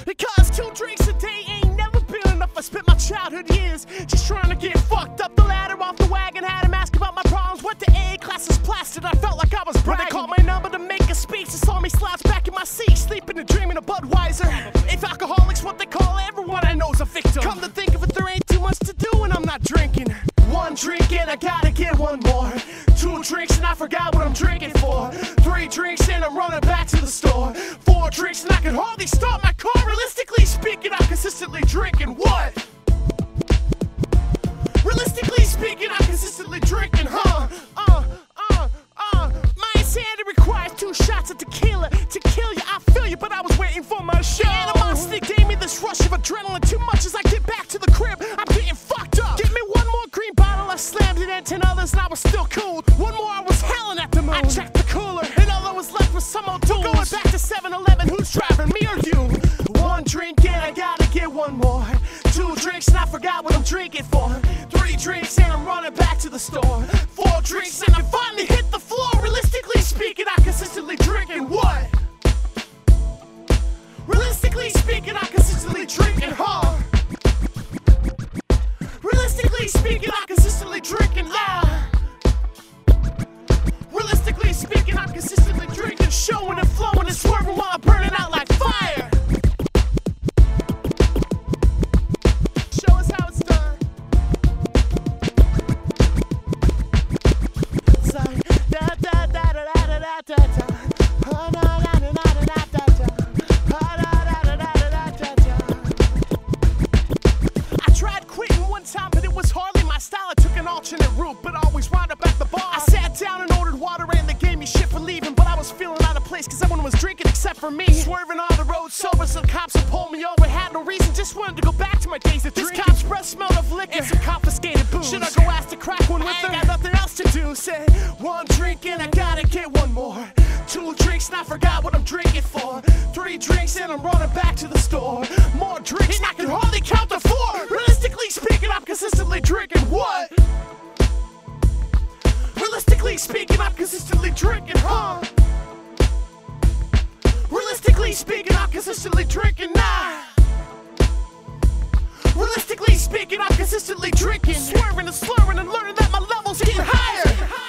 Because 2 drinks a day ain't never been enough. I spent my childhood years just trying to get fucked up. The ladder off the wagon, had him ask about my problems. Went to A classes plastered, I felt like I was bragging. They called my number to make a speech. They saw me slouch back in my seat, sleeping and dreaming of Budweiser. If alcoholics what they call everyone I know's a victim. Come to think of it, there ain't too much to do when I'm not drinking. 1 drink and I gotta get 1 more. 2 drinks and I forgot what I'm drinking for. 3 drinks and I'm running back to the store. 4 drinks and I can hardly start my car. Realistically speaking, I'm consistently drinking what? Realistically speaking, I'm consistently drinking, huh? My insanity requires 2 shots of tequila to kill you. I feel you, but I was waiting for my show. Animosity gave me this rush of adrenaline. Too much as I get back to the crib, I'm getting fucked up. Give me 1 more green bottle, I slammed it, and 10 others, and I was still cool. 1 more, I was howling at the moon. I checked the cooler, and all I was left was some old dude. Going back to 7-Eleven, who's driving, me or you? 1 drink and I gotta get 1 more. 2 drinks and I forgot what I'm drinking for. 3 drinks and I'm running back to the store. 4 drinks and I finally hit the floor. Realistically speaking, I'm consistently drinking what? Realistically speaking, I'm consistently drinking, huh? Realistically speaking, I'm consistently drinking, Realistically speaking, I'm consistently drinking, showing and flowing and swerving while I'm burning out like fire. Show us how it's done. Sorry. Da da da da da da da da. Oh, da da da da da da da. Oh, da da da da da da da. I tried quitting 1 time, but it was hardly my style. I took an alternate route, but always wound up at the bar. I sat down and ordered water, and they gave me shit for leaving, but I was feeling out of place because everyone was drinking except for me. Swerving on the road sober, so the cops would pull me over. Had no reason, just wanted to go back to my days of drinking. This cop's breath smelled of liquor and some confiscated booze. Should I go ask to crack one with her? I ain't got nothing else to do. Said 1 drink and I gotta get 1 more. 2 drinks and I forgot what I'm drinking for. 3 drinks and I'm running back to the store. More drinks and I can hardly count to 4. Realistically speaking, I'm consistently drinking what? Realistically speaking, I'm consistently drinking, huh? Realistically speaking, I'm consistently drinking, Realistically speaking, I'm consistently drinking, swerving and slurring and learning that my levels getting higher.